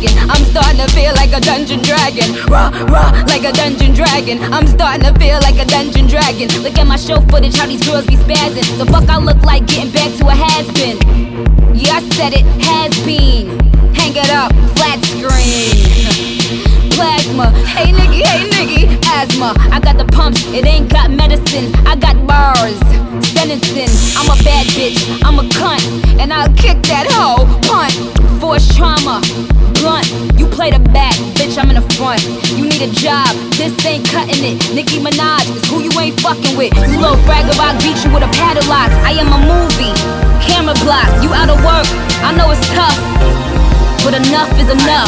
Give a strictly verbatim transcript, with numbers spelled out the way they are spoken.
dragon. I'm starting to feel like a dungeon dragon. Raw, raw, like a dungeon dragon. I'm starting to feel like a dungeon dragon. Look at my show footage, how these girls be spazzing. The fuck I look like getting back to a has-been. Yeah, I said it, has been. Hang it up, flat screen. Plasma, hey nigga, hey nigga, asthma. I got the pumps, it ain't got medicine. I got bars, sentencing. I'm a bad bitch, I'm a cunt, and I'll kick that hoe, punt. Force trauma, blunt. You play the back, bitch, I'm in the front. You need a job, this ain't cutting it. Nicki Minaj is who you ain't fucking with. You little bragger, beat you with a padlock. I am a movie, camera block. You out of work, I know it's tough, but enough is enough.